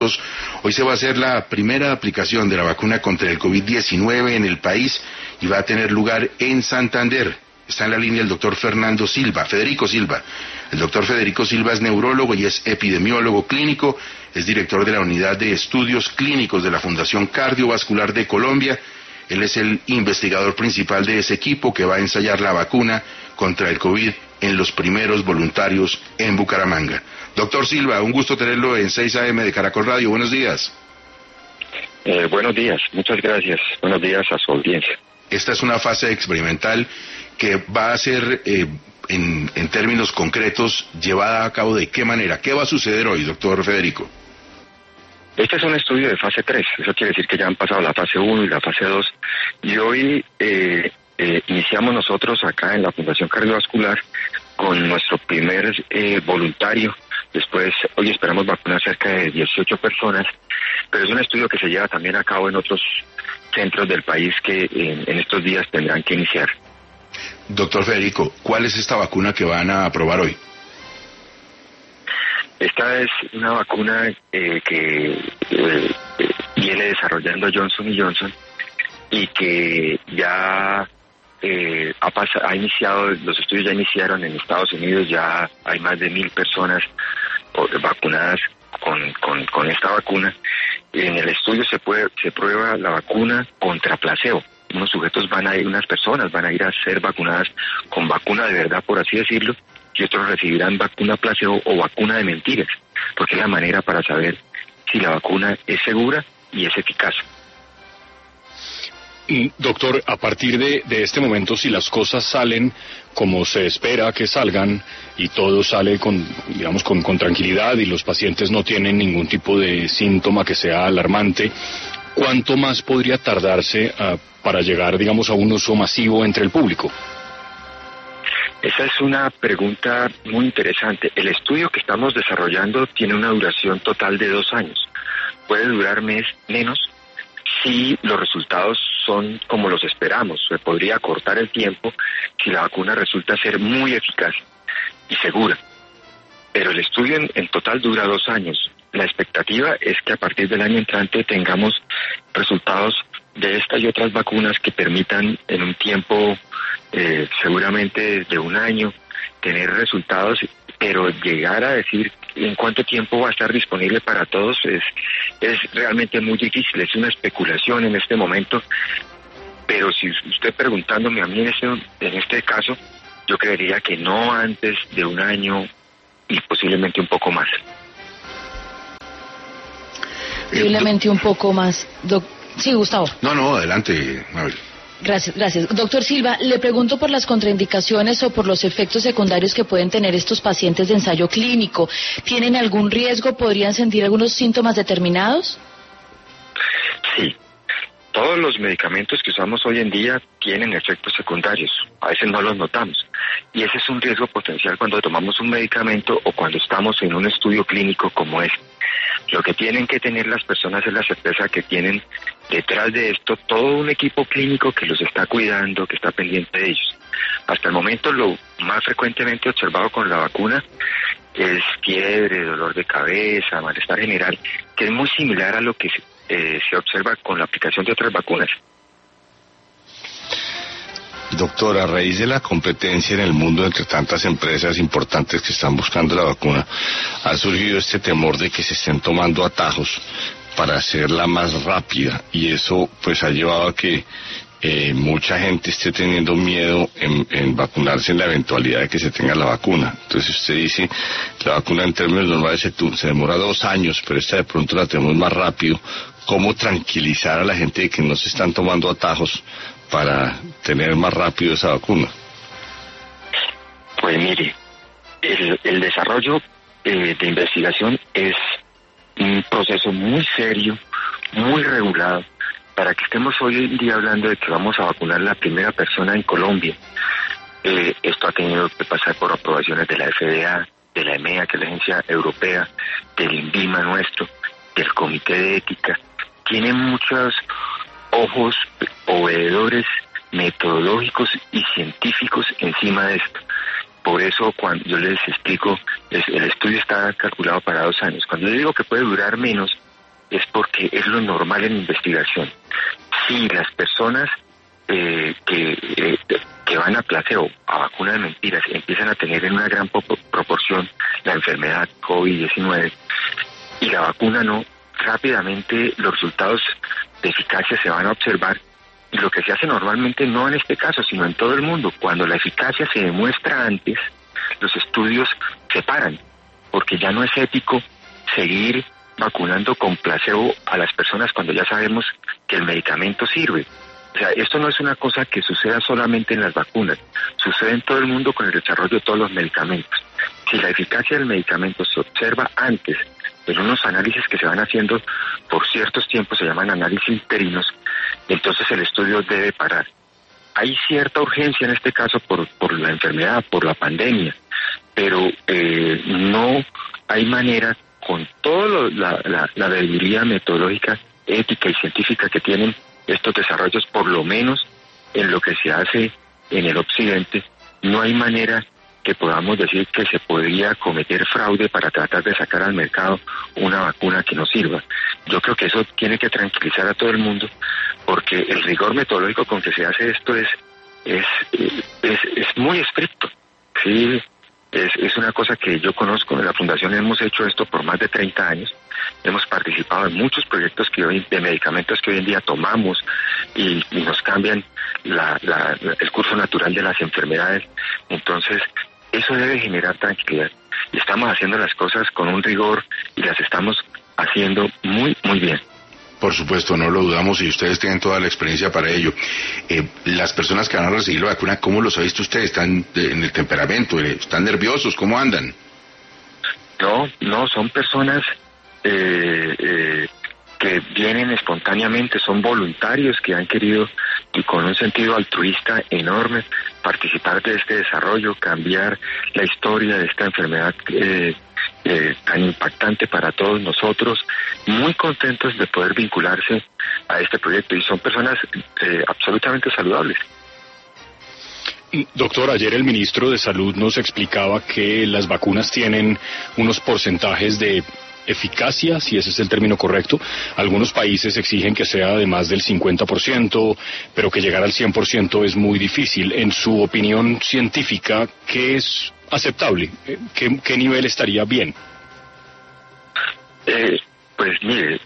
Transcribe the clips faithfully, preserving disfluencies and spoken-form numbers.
Hoy se va a hacer la primera aplicación de la vacuna contra el COVID diecinueve en el país y va a tener lugar en Santander. Está en la línea el doctor Fernando Silva, Federico Silva. El doctor Federico Silva es neurólogo y es epidemiólogo clínico, es director de la Unidad de Estudios Clínicos de la Fundación Cardiovascular de Colombia. Él es el investigador principal de ese equipo que va a ensayar la vacuna contra el COVID en los primeros voluntarios en Bucaramanga. Doctor Silva, un gusto tenerlo en seis A M de Caracol Radio. Buenos días. Eh, buenos días, muchas gracias. Buenos días a su audiencia. Esta es una fase experimental que va a ser, eh, en, en términos concretos, llevada a cabo de qué manera. ¿Qué va a suceder hoy, doctor Federico? Este es un estudio de fase tres, eso quiere decir que ya han pasado la fase uno y la fase dos, y hoy eh, eh, iniciamos nosotros acá en la Fundación Cardiovascular con nuestro primer eh, voluntario. Después, hoy esperamos vacunar cerca de dieciocho personas, pero es un estudio que se lleva también a cabo en otros centros del país que en, en estos días tendrán que iniciar. Doctor Federico, ¿cuál es esta vacuna que van a aprobar hoy? Esta es una vacuna eh, que eh, viene desarrollando Johnson y Johnson y que ya eh, ha, pasado, ha iniciado, los estudios ya iniciaron en Estados Unidos, ya hay más de mil personas vacunadas con, con, con esta vacuna. En el estudio se puede se prueba la vacuna contra placebo. Unos sujetos van a ir, unas personas van a ir a ser vacunadas con vacuna de verdad, por así decirlo, y otros recibirán vacuna placebo o vacuna de mentiras, porque es la manera para saber si la vacuna es segura y es eficaz. Doctor, a partir de, de este momento, si las cosas salen como se espera que salgan y todo sale con, digamos, con, con tranquilidad y los pacientes no tienen ningún tipo de síntoma que sea alarmante, ¿cuánto más podría tardarse uh, para llegar, digamos, a un uso masivo entre el público? Esa es una pregunta muy interesante. El estudio que estamos desarrollando tiene una duración total de dos años. Puede durar mes menos si los resultados son como los esperamos. Se podría acortar el tiempo si la vacuna resulta ser muy eficaz y segura. Pero el estudio en, en total dura dos años. La expectativa es que a partir del año entrante tengamos resultados de estas y otras vacunas que permitan en un tiempo eh, seguramente de un año tener resultados, pero llegar a decir en cuánto tiempo va a estar disponible para todos es, es realmente muy difícil, es una especulación en este momento, pero si usted preguntándome a mí en este, en este caso, yo creería que no antes de un año y posiblemente un poco más. Posiblemente un poco más. Doc... Sí, Gustavo. No, no, adelante, Mabel. Gracias, gracias. Doctor Silva, le pregunto por las contraindicaciones o por los efectos secundarios que pueden tener estos pacientes de ensayo clínico. ¿Tienen algún riesgo? ¿Podrían sentir algunos síntomas determinados? Sí. Todos los medicamentos que usamos hoy en día tienen efectos secundarios. A veces no los notamos. Y ese es un riesgo potencial cuando tomamos un medicamento o cuando estamos en un estudio clínico como este. Lo que tienen que tener las personas es la certeza que tienen detrás de esto todo un equipo clínico que los está cuidando, que está pendiente de ellos. Hasta el momento lo más frecuentemente observado con la vacuna es fiebre, dolor de cabeza, malestar general, que es muy similar a lo que se, eh, se observa con la aplicación de otras vacunas. Doctor, a raíz de la competencia en el mundo entre tantas empresas importantes que están buscando la vacuna, ha surgido este temor de que se estén tomando atajos para hacerla más rápida, y eso pues ha llevado a que eh, mucha gente esté teniendo miedo en, en vacunarse en la eventualidad de que se tenga la vacuna. Entonces usted dice, la vacuna en términos normales se, se demora dos años, pero esta de pronto la tenemos más rápido. ¿Cómo tranquilizar a la gente de que no se están tomando atajos para tener más rápido esa vacuna? Pues mire, el, el desarrollo eh, de investigación es un proceso muy serio, muy regulado, para que estemos hoy en día hablando de que vamos a vacunar la primera persona en Colombia. Eh, esto ha tenido que pasar por aprobaciones de la F D A, de la E M E A, que es la agencia europea, del INVIMA nuestro, del Comité de Ética. Tiene muchos ojos o veedores metodológicos y científicos encima de esto. Por eso cuando yo les explico, es, el estudio está calculado para dos años. Cuando yo digo que puede durar menos, es porque es lo normal en investigación. Si las personas eh, que, eh, que van a placebo, a vacuna de mentiras, empiezan a tener en una gran proporción la enfermedad COVID diecinueve y la vacuna no, rápidamente los resultados de eficacia se van a observar. Y lo que se hace normalmente, no en este caso, sino en todo el mundo, cuando la eficacia se demuestra antes, los estudios se paran, porque ya no es ético seguir vacunando con placebo a las personas cuando ya sabemos que el medicamento sirve. O sea, esto no es una cosa que suceda solamente en las vacunas, sucede en todo el mundo con el desarrollo de todos los medicamentos. Si la eficacia del medicamento se observa antes, en unos análisis que se van haciendo por ciertos tiempos, se llaman análisis interinos, entonces el estudio debe parar. Hay cierta urgencia en este caso por, por la enfermedad, por la pandemia, pero eh, no hay manera, con toda la, la, la debilidad metodológica, ética y científica que tienen estos desarrollos, por lo menos en lo que se hace en el occidente, no hay manera que podamos decir que se podría cometer fraude para tratar de sacar al mercado una vacuna que no sirva. Yo creo que eso tiene que tranquilizar a todo el mundo, porque el rigor metodológico con que se hace esto es es es, es muy estricto. Sí, es, es una cosa que yo conozco. En la Fundación hemos hecho esto por más de treinta años. Hemos participado en muchos proyectos que hoy, de medicamentos que hoy en día tomamos y, y nos cambian la, la, el curso natural de las enfermedades. Entonces, eso debe generar tranquilidad. Y estamos haciendo las cosas con un rigor y las estamos haciendo muy, muy bien. Por supuesto, no lo dudamos y ustedes tienen toda la experiencia para ello. Eh, las personas que van a recibir la vacuna, ¿cómo los ha visto ustedes? ¿Están de, en el temperamento? ¿Están nerviosos? ¿Cómo andan? No, no, son personas eh, eh, que vienen espontáneamente, son voluntarios que han querido, y con un sentido altruista enorme, participar de este desarrollo, cambiar la historia de esta enfermedad eh, eh, tan impactante para todos nosotros, muy contentos de poder vincularse a este proyecto, y son personas eh, absolutamente saludables. Doctor, ayer el ministro de Salud nos explicaba que las vacunas tienen unos porcentajes de eficacia, si ese es el término correcto. Algunos países exigen que sea de más del cincuenta por ciento, pero que llegar al cien por ciento es muy difícil. En su opinión científica, ¿qué es aceptable? ¿Qué, qué nivel estaría bien? Eh, pues mire,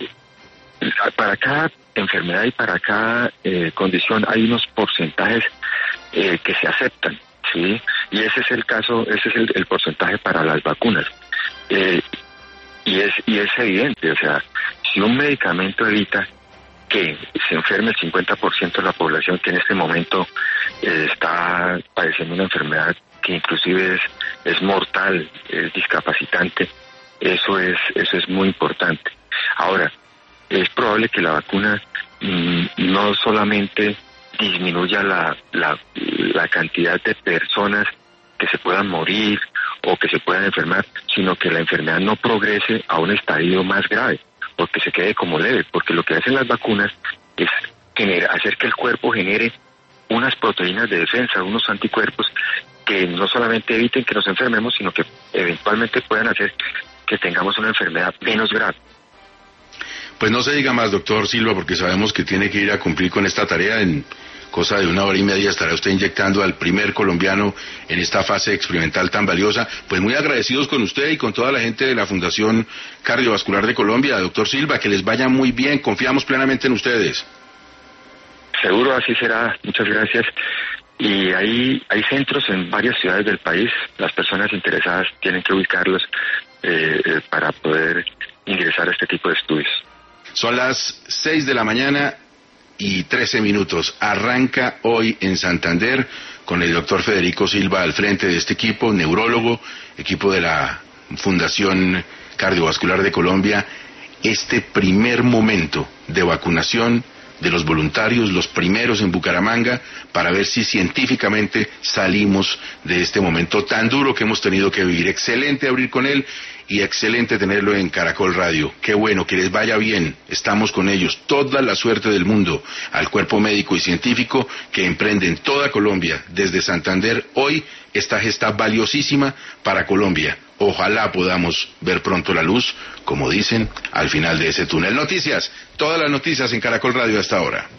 para cada enfermedad y para cada eh, condición hay unos porcentajes eh, que se aceptan, ¿sí? Y ese es el caso, ese es el, el porcentaje para las vacunas. Eh, Y es y es evidente, o sea, si un medicamento evita que se enferme el cincuenta por ciento de la población que en este momento eh, está padeciendo una enfermedad que inclusive es, es mortal, es discapacitante, eso es eso es muy importante. Ahora, es probable que la vacuna mmm, no solamente disminuya la, la, la cantidad de personas que se puedan morir o que se puedan enfermar, sino que la enfermedad no progrese a un estadio más grave, porque se quede como leve, porque lo que hacen las vacunas es genera, hacer que el cuerpo genere unas proteínas de defensa, unos anticuerpos que no solamente eviten que nos enfermemos, sino que eventualmente puedan hacer que tengamos una enfermedad menos grave. Pues no se diga más, doctor Silva, porque sabemos que tiene que ir a cumplir con esta tarea. En cosa de una hora y media estará usted inyectando al primer colombiano en esta fase experimental tan valiosa. Pues muy agradecidos con usted y con toda la gente de la Fundación Cardiovascular de Colombia, doctor Silva, que les vaya muy bien, confiamos plenamente en ustedes. Seguro así será, muchas gracias. Y hay, hay centros en varias ciudades del país, las personas interesadas tienen que ubicarlos eh, eh, para poder ingresar a este tipo de estudios. Son las seis de la mañana y trece minutos. Arranca hoy en Santander con el doctor Federico Silva al frente de este equipo, neurólogo, equipo de la Fundación Cardiovascular de Colombia, este primer momento de vacunación de los voluntarios, los primeros en Bucaramanga, para ver si científicamente salimos de este momento tan duro que hemos tenido que vivir. Excelente abrir con él y excelente tenerlo en Caracol Radio. Qué bueno, que les vaya bien, estamos con ellos. Toda la suerte del mundo al cuerpo médico y científico que emprende en toda Colombia, desde Santander, hoy esta gesta valiosísima para Colombia, Ojalá podamos ver pronto la luz, como dicen, al final de ese túnel. Noticias, todas las noticias en Caracol Radio hasta ahora.